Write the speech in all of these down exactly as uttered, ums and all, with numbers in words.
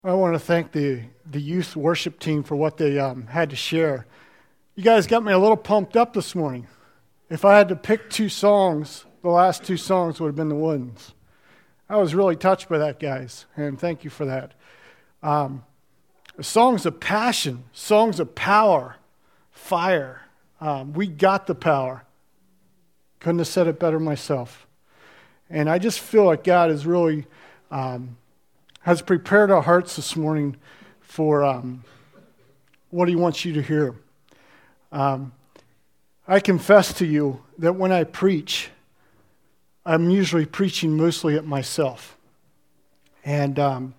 I want to thank the, the youth worship team for what they um, had to share. You guys got me a little pumped up this morning. If I had to pick two songs, the last two songs would have been the ones. I was really touched by that, guys, and thank you for that. Um, songs of passion, songs of power, fire. Um, we got the power. Couldn't have said it better myself. And I just feel like God is really... Um, has prepared our hearts this morning for um, what he wants you to hear. Um, I confess to you that when I preach, I'm usually preaching mostly at myself. And um,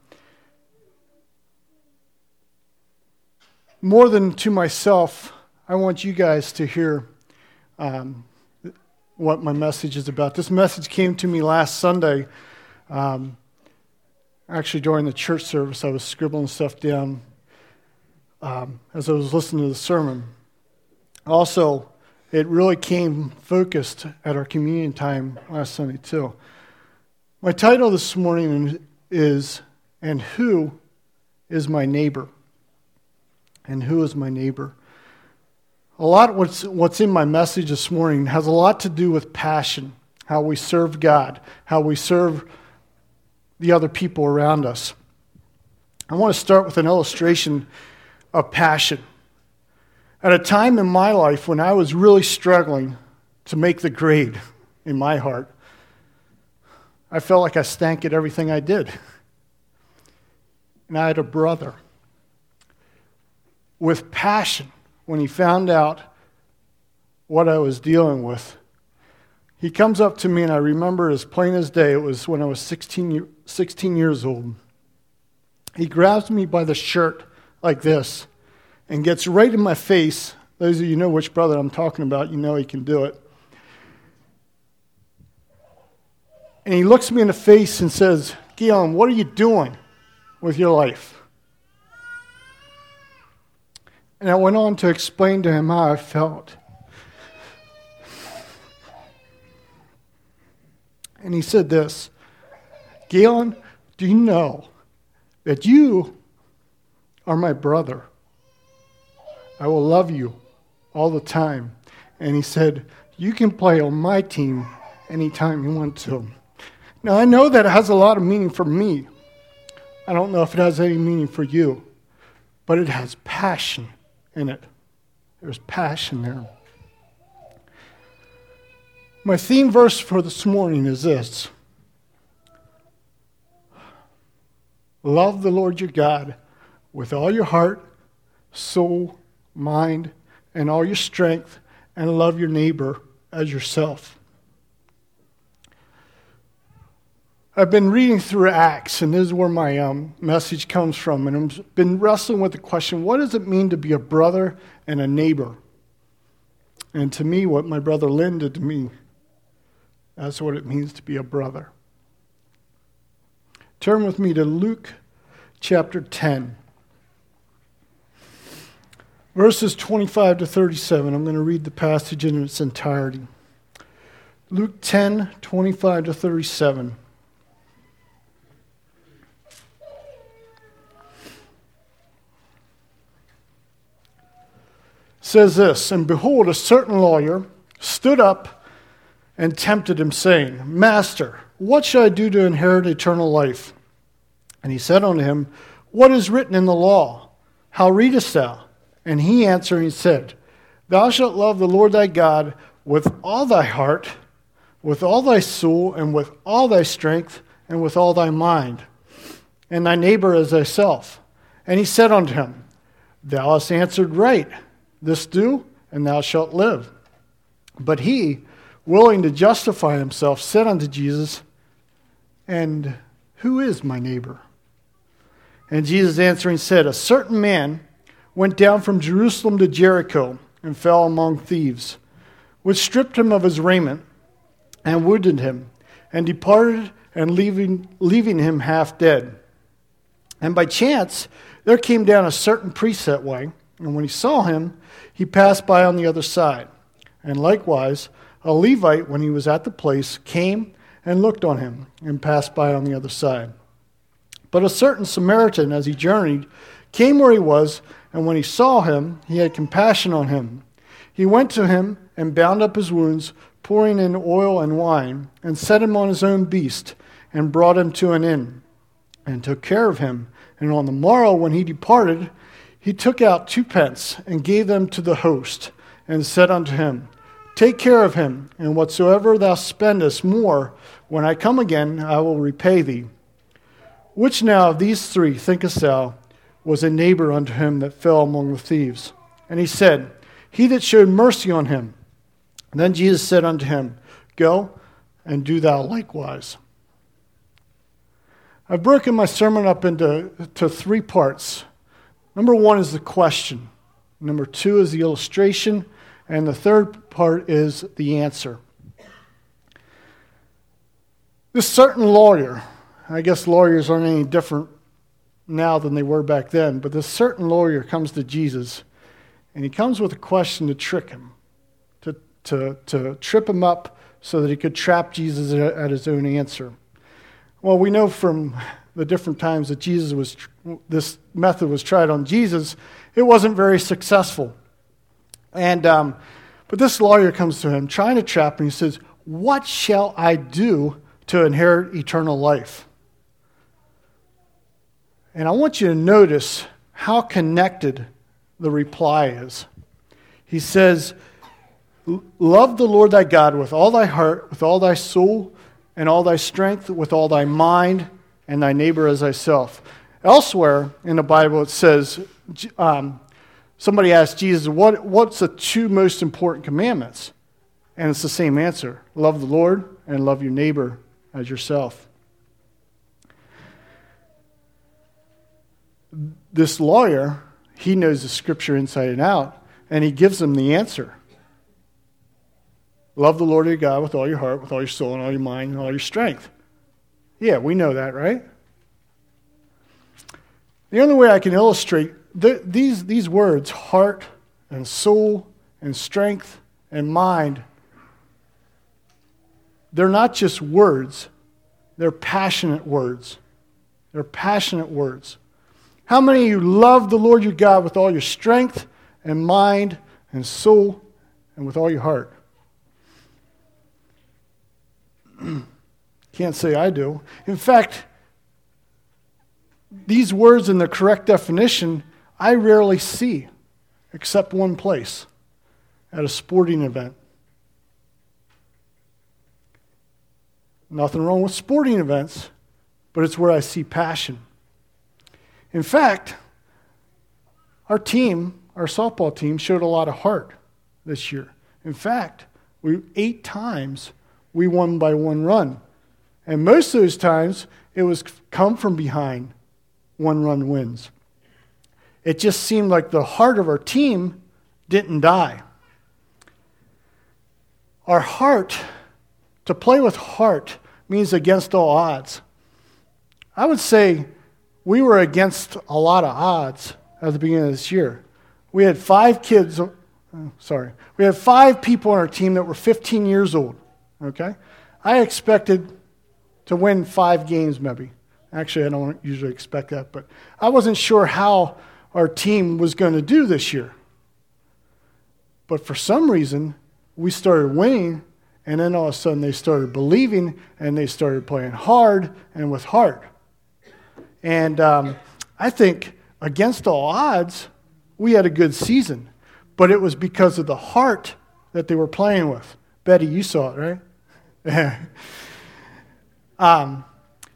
more than to myself, I want you guys to hear um, what my message is about. This message came to me last Sunday. Um, Actually, during the church service, I was scribbling stuff down um, as I was listening to the sermon. Also, it really came focused at our communion time last Sunday, too. My title this morning is, And Who is My Neighbor? And who is my neighbor? A lot of what's, what's in my message this morning has a lot to do with passion, how we serve God, how we serve the other people around us. I want to start with an illustration of passion. At a time in my life when I was really struggling to make the grade in my heart, I felt like I stank at everything I did. And I had a brother with passion when he found out what I was dealing with. He comes up to me, and I remember as plain as day, it was when I was sixteen, sixteen years old. He grabs me by the shirt like this and gets right in my face. Those of you who know which brother I'm talking about, you know he can do it. And he looks me in the face and says, Guillaume, what are you doing with your life? And I went on to explain to him how I felt. And he said this, Galen, do you know that you are my brother? I will love you all the time. And he said, you can play on my team anytime you want to. Now, I know that it has a lot of meaning for me. I don't know if it has any meaning for you, but it has passion in it. There's passion there. My theme verse for this morning is this. Love the Lord your God with all your heart, soul, mind, and all your strength, and love your neighbor as yourself. I've been reading through Acts, and this is where my um, message comes from, and I've been wrestling with the question, what does it mean to be a brother and a neighbor? And to me, what my brother Lynn did to me, that's what it means to be a brother. Turn with me to Luke chapter ten. Verses twenty-five to thirty-seven. I'm going to read the passage in its entirety. Luke ten, twenty-five to thirty-seven. Says this, and behold, a certain lawyer stood up and tempted him, saying, Master, what shall I do to inherit eternal life? And he said unto him, What is written in the law? How readest thou? And he answering said, Thou shalt love the Lord thy God with all thy heart, with all thy soul, and with all thy strength, and with all thy mind, and thy neighbor as thyself. And he said unto him, Thou hast answered right. This do, and thou shalt live. But he, willing to justify himself, said unto Jesus, And who is my neighbor? And Jesus answering said, A certain man went down from Jerusalem to Jericho, and fell among thieves, which stripped him of his raiment, and wounded him, and departed, and leaving, leaving him half dead. And by chance there came down a certain priest that way, and when he saw him, he passed by on the other side. And likewise, a Levite, when he was at the place, came and looked on him, and passed by on the other side. But a certain Samaritan, as he journeyed, came where he was, and when he saw him, he had compassion on him. He went to him and bound up his wounds, pouring in oil and wine, and set him on his own beast, and brought him to an inn, and took care of him. And on the morrow, when he departed, he took out two pence, and gave them to the host, and said unto him, Take care of him, and whatsoever thou spendest more, when I come again, I will repay thee. Which now of these three, thinkest thou, was a neighbor unto him that fell among the thieves? And he said, He that showed mercy on him. And then Jesus said unto him, Go, and do thou likewise. I've broken my sermon up into to three parts. Number one is the question. Number two is the illustration. And the third part is the answer. This certain lawyer, I guess lawyers aren't any different now than they were back then, but this certain lawyer comes to Jesus, and he comes with a question to trick him, to, to, to trip him up so that he could trap Jesus at his own answer. Well, we know from the different times that Jesus was, this method was tried on Jesus, it wasn't very successful. And um, but this lawyer comes to him trying to trap him. He says, What shall I do to inherit eternal life? And I want you to notice how connected the reply is. He says, Love the Lord thy God with all thy heart, with all thy soul, and all thy strength, with all thy mind, and thy neighbor as thyself. Elsewhere in the Bible it says, um, somebody asked Jesus, what, what's the two most important commandments? And it's the same answer. Love the Lord and love your neighbor as yourself. This lawyer, he knows the scripture inside and out, and he gives them the answer. Love the Lord your God with all your heart, with all your soul, and all your mind, and all your strength. Yeah, we know that, right? The only way I can illustrate th- these, these words, heart and soul and strength and mind, they're not just words. They're passionate words. They're passionate words. How many of you love the Lord your God with all your strength and mind and soul and with all your heart? Can't say I do. In fact, these words in the correct definition, I rarely see, except one place, at a sporting event. Nothing wrong with sporting events, but it's where I see passion. In fact, our team, our softball team, showed a lot of heart this year. In fact, we eight times we won by one run. And most of those times, it was come from behind one-run wins. It just seemed like the heart of our team didn't die. Our heart, to play with heart, means against all odds. I would say we were against a lot of odds at the beginning of this year. We had five kids, oh, sorry, we had five people on our team that were fifteen years old, okay? I expected to win five games maybe. Actually, I don't usually expect that, but I wasn't sure how our team was going to do this year. But for some reason, we started winning, and then all of a sudden they started believing, and they started playing hard and with heart. And um, I think against all odds, we had a good season. But it was because of the heart that they were playing with. Betty, you saw it, right? um,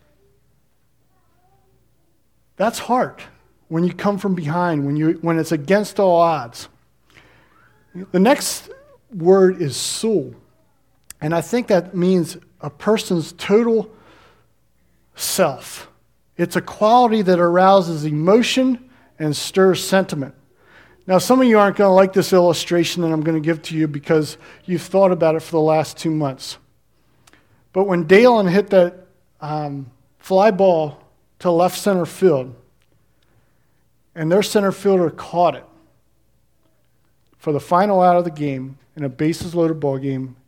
that's heart. When you come from behind, when you when it's against all odds. The next word is soul. And I think that means a person's total self. It's a quality that arouses emotion and stirs sentiment. Now, some of you aren't going to like this illustration that I'm going to give to you because you've thought about it for the last two months. But when Dalen hit that um, fly ball to left center field, and their center fielder caught it for the final out of the game in a bases-loaded ball game,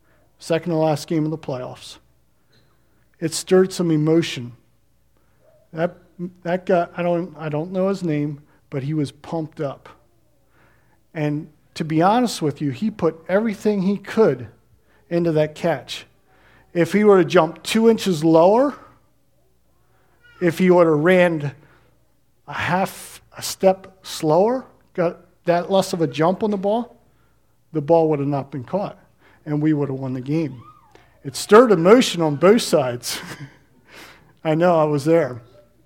second to last game of the playoffs, it stirred some emotion. That that guy, I don't I don't know his name, but he was pumped up. And to be honest with you, he put everything he could into that catch. If he were to jump two inches lower, if he would have ran a half a step slower, got that less of a jump on the ball, the ball would have not been caught, and we would have won the game. It stirred emotion on both sides. I know, I was there.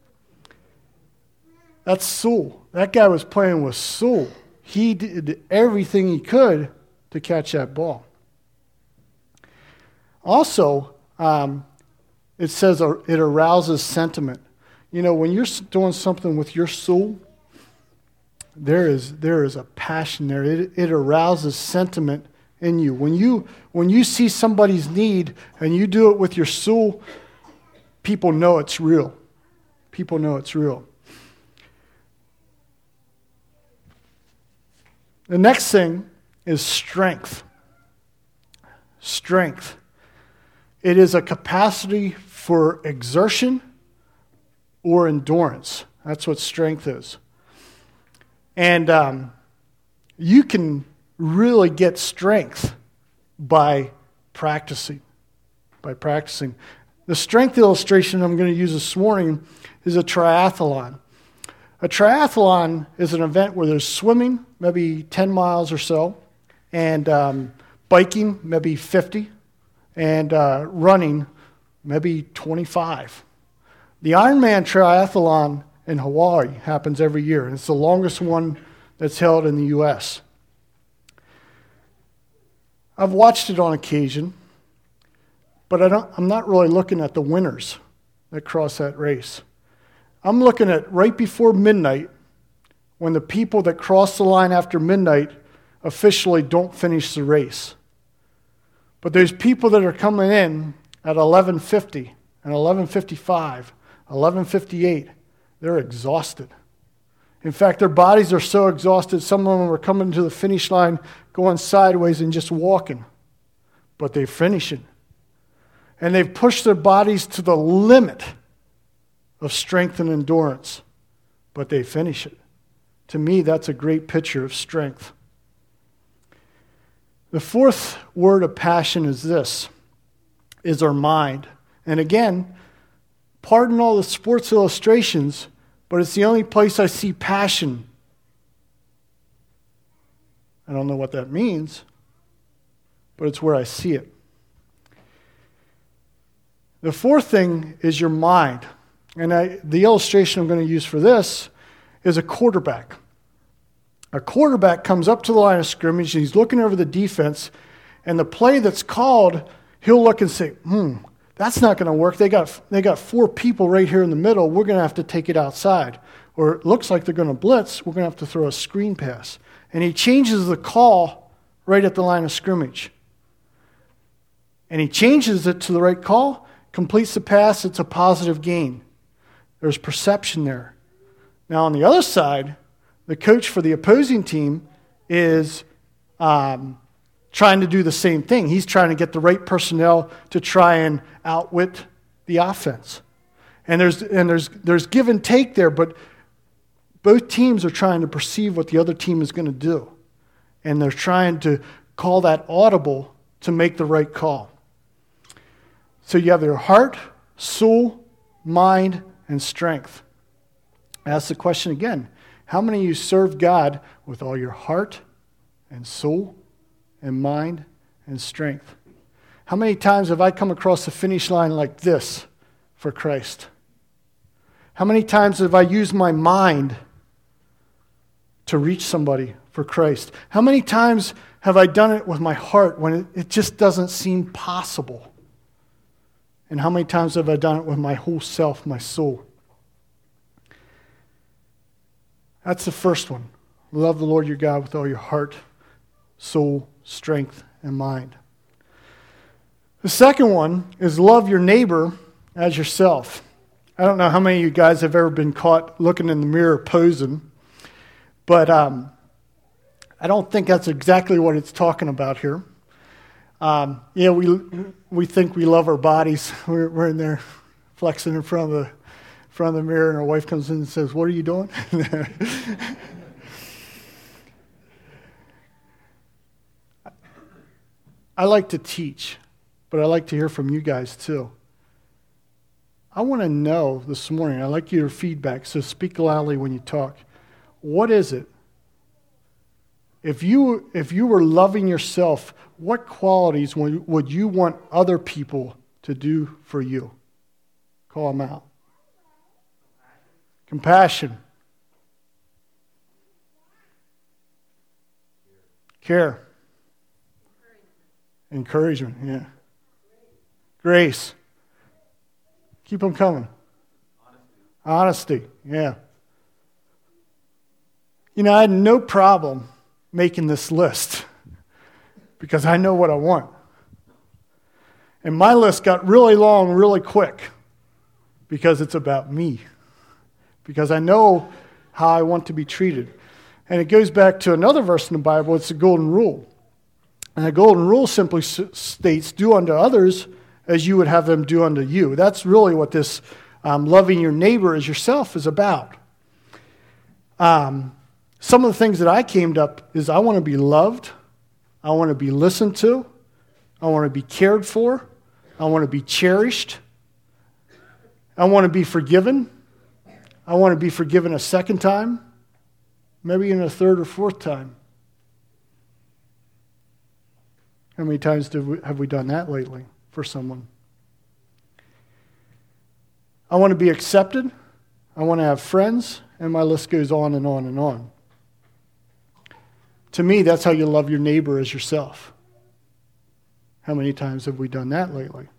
That's Sewell. That guy was playing with Sewell. He did everything he could to catch that ball. Also, um, it says it arouses sentiment. You know, when you're doing something with your soul, there is there is a passion there. It, it arouses sentiment in you. When you when you see somebody's need and you do it with your soul, people know it's real. People know it's real. The next thing is strength. Strength. It is a capacity for exertion or endurance. That's what strength is. And um, you can really get strength by practicing. By practicing. The strength illustration I'm going to use this morning is a triathlon. A triathlon is an event where there's swimming, maybe ten miles or so, and um, biking, maybe fifty, and uh, running, maybe twenty-five. The Ironman triathlon in Hawaii happens every year, and it's the longest one that's held in the U S. I've watched it on occasion, but I don't, I'm not really looking at the winners that cross that race. I'm looking at right before midnight, when the people that cross the line after midnight officially don't finish the race. But there's people that are coming in at eleven fifty and eleven fifty-five, eleven fifty-eight. They're exhausted. In fact, their bodies are so exhausted, some of them are coming to the finish line, going sideways and just walking. But they finish it. And they've pushed their bodies to the limit of strength and endurance, but they finish it. To me, that's a great picture of strength. The fourth word of passion is this, is our mind. And again, pardon all the sports illustrations, but it's the only place I see passion. I don't know what that means, but it's where I see it. The fourth thing is your mind. And I, the illustration I'm going to use for this is a quarterback. A quarterback comes up to the line of scrimmage, and he's looking over the defense, and the play that's called, he'll look and say, hmm, that's not going to work. They got, they got four people right here in the middle. We're going to have to take it outside. Or it looks like they're going to blitz. We're going to have to throw a screen pass. And he changes the call right at the line of scrimmage. And he changes it to the right call, completes the pass. It's a positive gain. There's perception there. Now, on the other side, the coach for the opposing team is um, trying to do the same thing. He's trying to get the right personnel to try and outwit the offense. And there's and there's there's give and take there, but both teams are trying to perceive what the other team is going to do. And they're trying to call that audible to make the right call. So you have your heart, soul, mind, and strength. I ask the question again. How many of you serve God with all your heart and soul and mind and strength? How many times have I come across the finish line like this for Christ? How many times have I used my mind to reach somebody for Christ? How many times have I done it with my heart when it, it just doesn't seem possible? And how many times have I done it with my whole self, my soul? That's the first one. Love the Lord your God with all your heart, soul, strength, and mind. The second one is love your neighbor as yourself. I don't know how many of you guys have ever been caught looking in the mirror posing, but um, I don't think that's exactly what it's talking about here. Um, yeah, we we think we love our bodies. We're, we're in there flexing in front of the front of the mirror, and her wife comes in and says, "What are you doing?" I like to teach, but I like to hear from you guys too. I want to know this morning, I like your feedback, so speak loudly when you talk. What is it? If you, if you were loving yourself, what qualities would, would you want other people to do for you? Call them out. Compassion. Care. Encouragement, yeah. Grace. Keep them coming. Honesty. Honesty, yeah. You know, I had no problem making this list because I know what I want. And my list got really long really quick because it's about me. Because I know how I want to be treated. And it goes back to another verse in the Bible. It's the golden rule. And the golden rule simply states, do unto others as you would have them do unto you. That's really what this um, loving your neighbor as yourself is about. Um, some of the things that I came up is I want to be loved. I want to be listened to. I want to be cared for. I want to be cherished. I want to be forgiven. I want to be forgiven a second time, maybe in a third or fourth time. How many times do we, have we done that lately for someone? I want to be accepted. I want to have friends. And my list goes on and on and on. To me, that's how you love your neighbor as yourself. How many times have we done that lately?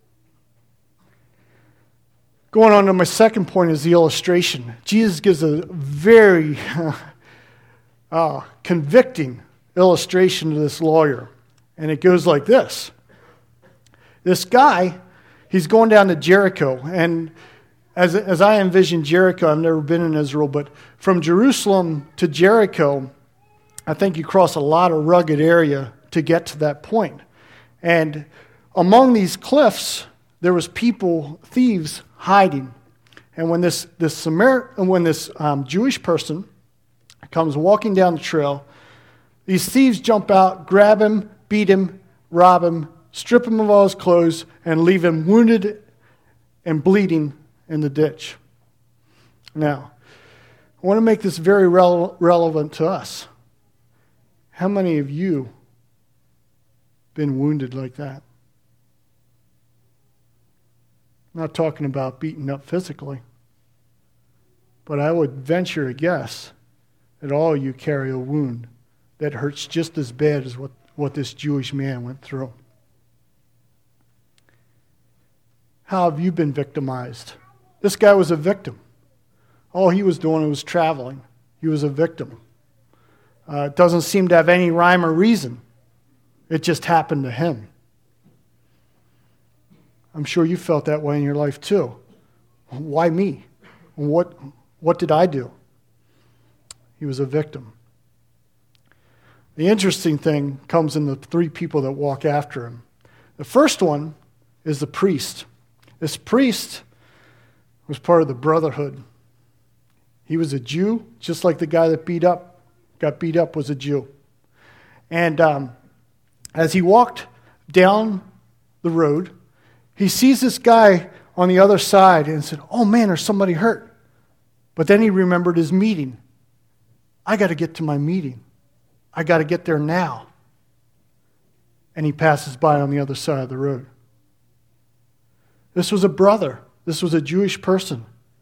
Going on to my second point is the illustration. Jesus gives a very uh, convicting illustration to this lawyer. And it goes like this. This guy, he's going down to Jericho. And as, as I envision Jericho, I've never been in Israel, but from Jerusalem to Jericho, I think you cross a lot of rugged area to get to that point. And among these cliffs, there was people, thieves, hiding. And when this this Samar- when this um, Jewish person comes walking down the trail, these thieves jump out, grab him, beat him, rob him, strip him of all his clothes, and leave him wounded and bleeding in the ditch. Now, I want to make this very rele- relevant to us. How many of you been wounded like that? I'm not talking about beaten up physically, but I would venture a guess that all of you carry a wound that hurts just as bad as what, what this Jewish man went through. How have you been victimized? This guy was a victim. All he was doing was traveling. He was a victim. Uh, it doesn't seem to have any rhyme or reason. It just happened to him. I'm sure you felt that way in your life too. Why me? What, what did I do? He was a victim. The interesting thing comes in the three people that walk after him. The first one is the priest. This priest was part of the brotherhood. He was a Jew, just like the guy that beat up, got beat up was a Jew. And um, as he walked down the road, he sees this guy on the other side and said, "Oh man, there's somebody hurt." But then he remembered his meeting. I got to get to my meeting. I got to get there now. And he passes by on the other side of the road. This was a brother. This was a Jewish person.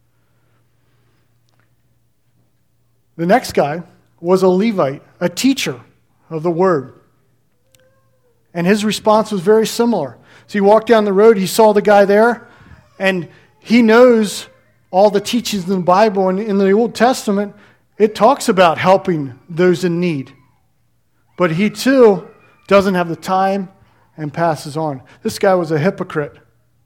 The next guy was a Levite, a teacher of the word. And his response was very similar. So he walked down the road, he saw the guy there, and he knows all the teachings in the Bible. And in the Old Testament, it talks about helping those in need. But he too doesn't have the time and passes on. This guy was a hypocrite.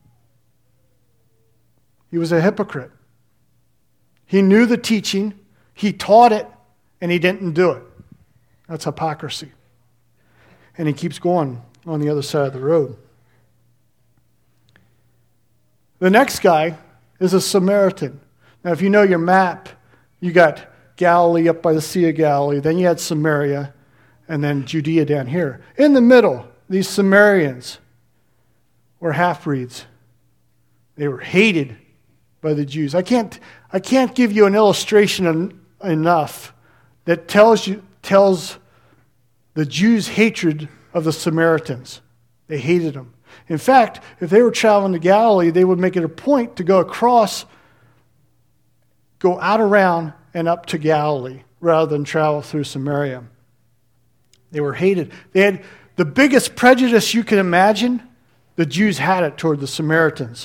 He was a hypocrite. He knew the teaching, he taught it, and he didn't do it. That's hypocrisy. And he keeps going on the other side of the road. The next guy is a Samaritan. Now, if you know your map, you got Galilee up by the Sea of Galilee, then you had Samaria, and then Judea down here. In the middle, these Samaritans were half-breeds. They were hated by the Jews. I can't, I can't give you an illustration en- enough that tells you tells the Jews' hatred of the Samaritans. They hated them. In fact, if they were traveling to Galilee, they would make it a point to go across, go out around and up to Galilee rather than travel through Samaria. They were hated. They had the biggest prejudice you can imagine. The Jews had it toward the Samaritans.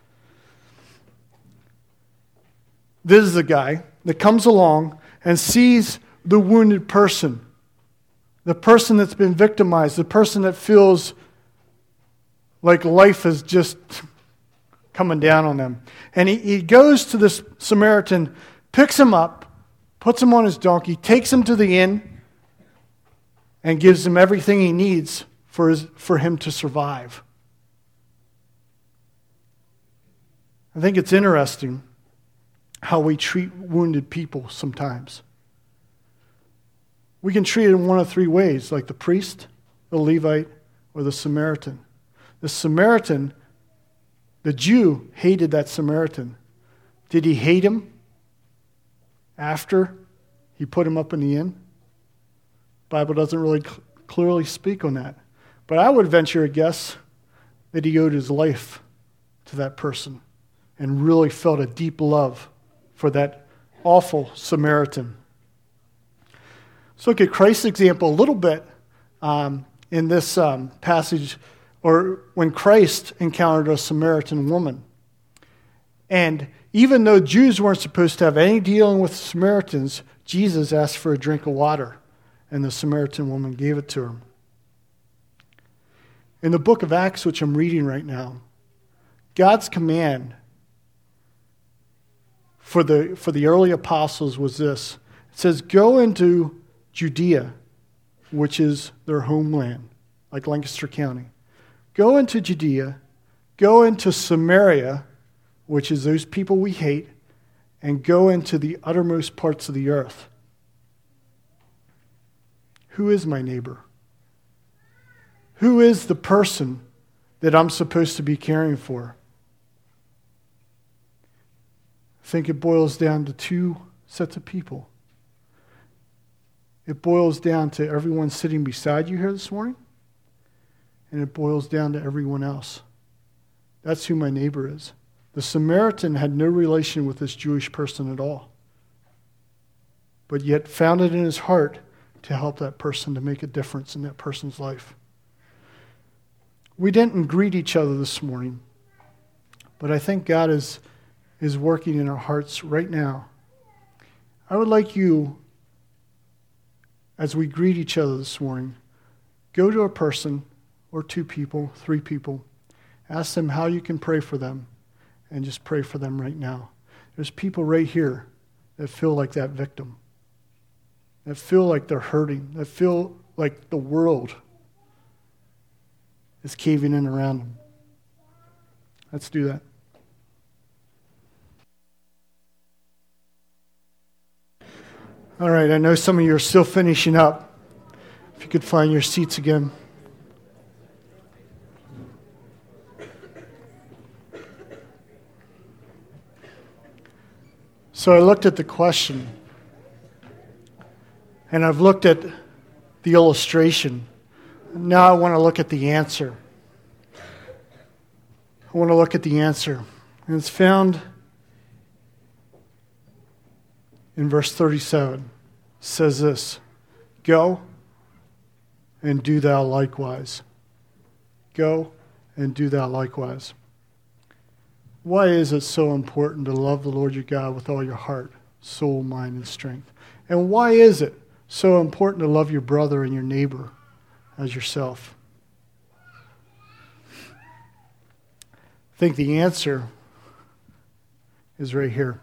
This is the guy that comes along and sees the wounded person, the person that's been victimized, the person that feels like life is just coming down on them. And he, he goes to this Samaritan, picks him up, puts him on his donkey, takes him to the inn, and gives him everything he needs for, his, for him to survive. I think it's interesting how we treat wounded people sometimes. We can treat it in one of three ways, like the priest, the Levite, or the Samaritan. The Samaritan, the Jew hated that Samaritan. Did he hate him after he put him up in the inn? The Bible doesn't really cl- clearly speak on that. But I would venture a guess that he owed his life to that person and really felt a deep love for that awful Samaritan. Let's look at Christ's example a little bit um, in this um, passage, or when Christ encountered a Samaritan woman. And even though Jews weren't supposed to have any dealing with Samaritans, Jesus asked for a drink of water, and the Samaritan woman gave it to him. In the book of Acts, which I'm reading right now, God's command for the, for the early apostles was this. It says, go into Judea, which is their homeland, like Lancaster County. Go into Judea, go into Samaria, which is those people we hate, and go into the uttermost parts of the earth. Who is my neighbor? Who is the person that I'm supposed to be caring for? I think it boils down to two sets of people. It boils down to everyone sitting beside you here this morning, and it boils down to everyone else. That's who my neighbor is. The Samaritan had no relation with this Jewish person at all, but yet found it in his heart to help that person, to make a difference in that person's life. We didn't greet each other this morning, but I think God is, is working in our hearts right now. I would like you, as we greet each other this morning, go to a person or two people, three people, ask them how you can pray for them, and just pray for them right now. There's people right here that feel like that victim, that feel like they're hurting, that feel like the world is caving in around them. Let's do that. All right, I know some of you are still finishing up. If you could find your seats again. So I looked at the question, and I've looked at the illustration. Now I want to look at the answer. I want to look at the answer. And it's found in verse thirty-seven. It says this, go and do thou likewise. Go and do thou likewise. Why is it so important to love the Lord your God with all your heart, soul, mind, and strength? And why is it so important to love your brother and your neighbor as yourself? I think the answer is right here.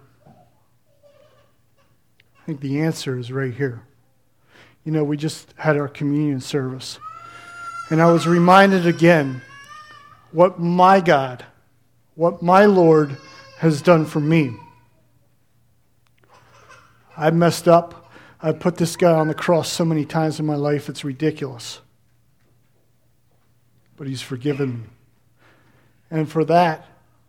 I think the answer is right here. You know, we just had our communion service, and I was reminded again what my God, what my Lord has done for me. I messed up. I put this guy on the cross so many times in my life, it's ridiculous. But he's forgiven me. And for that,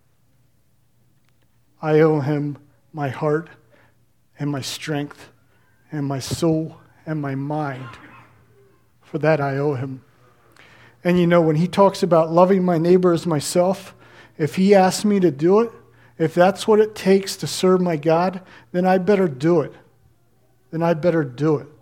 I owe him my heart and my strength and my soul and my mind. For that, I owe him. And you know, when he talks about loving my neighbor as myself, if he asks me to do it, if that's what it takes to serve my God, then I better do it. Then I better do it.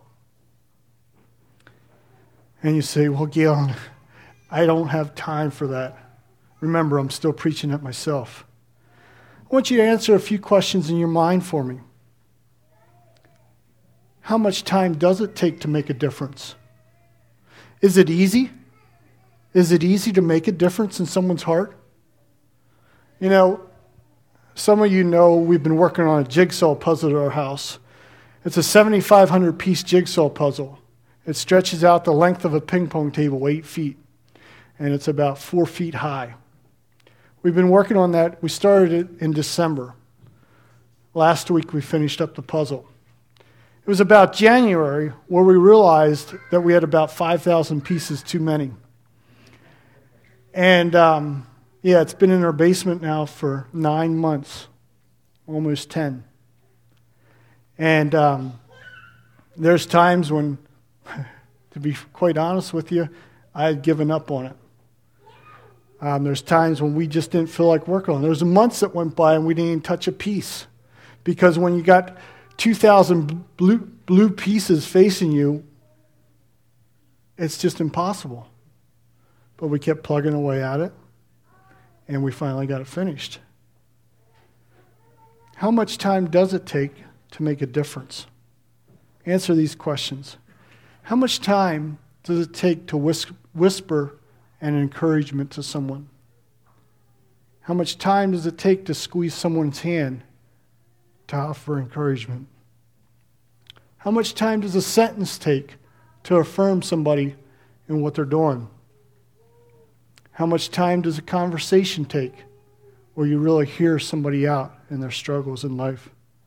And you say, well, Galen, I don't have time for that. Remember, I'm still preaching it myself. I want you to answer a few questions in your mind for me. How much time does it take to make a difference? Is it easy? Is it easy to make a difference in someone's heart? You know, some of you know we've been working on a jigsaw puzzle at our house. It's a seventy-five hundred piece jigsaw puzzle. It stretches out the length of a ping pong table, eight feet, and it's about four feet high. We've been working on that. We started it in December. Last week we finished up the puzzle. It was about January where we realized that we had about five thousand pieces too many. And um, yeah, it's been in our basement now for nine months, almost ten. And um, there's times when, to be quite honest with you, I had given up on it. Um, there's times when we just didn't feel like working on it. There was months that went by and we didn't even touch a piece. Because when you got two thousand blue, blue pieces facing you, it's just impossible. But we kept plugging away at it, and we finally got it finished. How much time does it take to make a difference? Answer these questions. How much time does it take to whis- whisper an encouragement to someone? How much time does it take to squeeze someone's hand to offer encouragement? How much time does a sentence take to affirm somebody in what they're doing? How much time does a conversation take where you really hear somebody out in their struggles in life?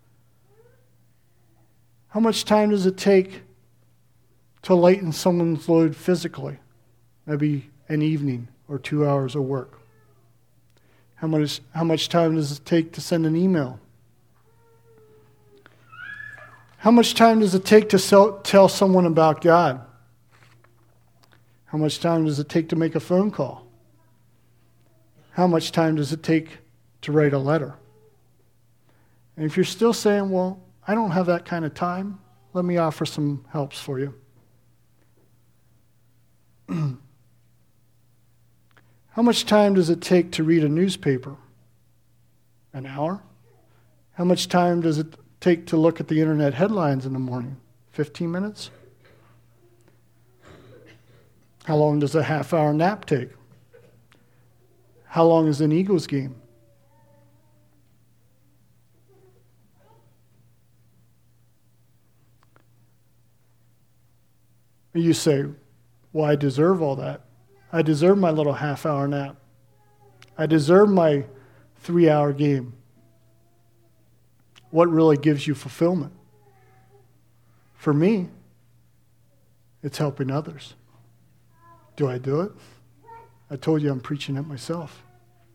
How much time does it take to lighten someone's load physically? Maybe an evening or two hours of work. How much, how much time does it take to send an email? How much time does it take to sell, tell someone about God? How much time does it take to make a phone call? How much time does it take to write a letter? And if you're still saying, well, I don't have that kind of time, let me offer some helps for you. How much time does it take to read a newspaper? An hour? How much time does it take to look at the internet headlines in the morning? fifteen minutes? How long does a half-hour nap take? How long is an Eagles game? You say, well, I deserve all that. I deserve my little half-hour nap. I deserve my three-hour game. What really gives you fulfillment? For me, it's helping others. Do I do it? I told you I'm preaching it myself.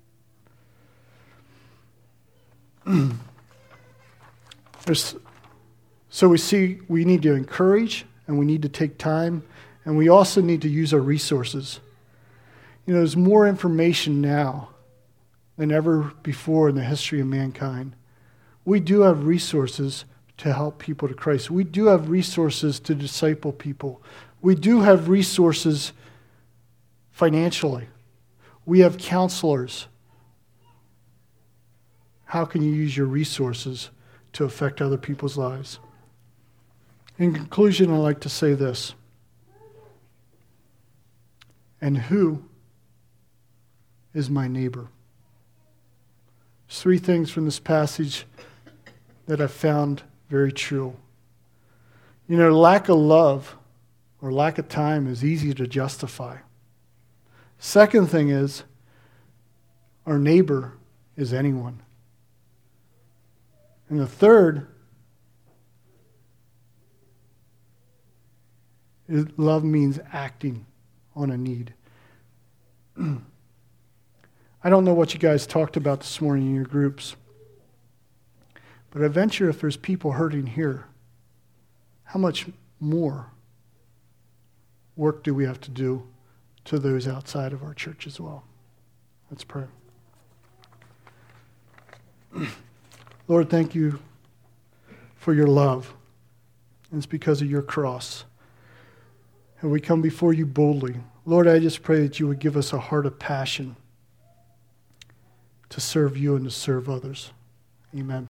There's, so we see we need to encourage and we need to take time and we also need to use our resources. You know, there's more information now than ever before in the history of mankind. We do have resources to help people to Christ. We do have resources to disciple people. We do have resources financially. We have counselors. How can you use your resources to affect other people's lives? In conclusion, I'd like to say this. And who is my neighbor? There's three things from this passage that I've found very true. You know, lack of love or lack of time is easy to justify. Second thing is, our neighbor is anyone. And the third is love means acting on a need. I don't know what you guys talked about this morning in your groups, but I venture if there's people hurting here, how much more work do we have to do to those outside of our church as well? Let's pray. Lord, thank you for your love. And it's because of your cross. And we come before you boldly. Lord, I just pray that you would give us a heart of passion to serve you and to serve others. Amen.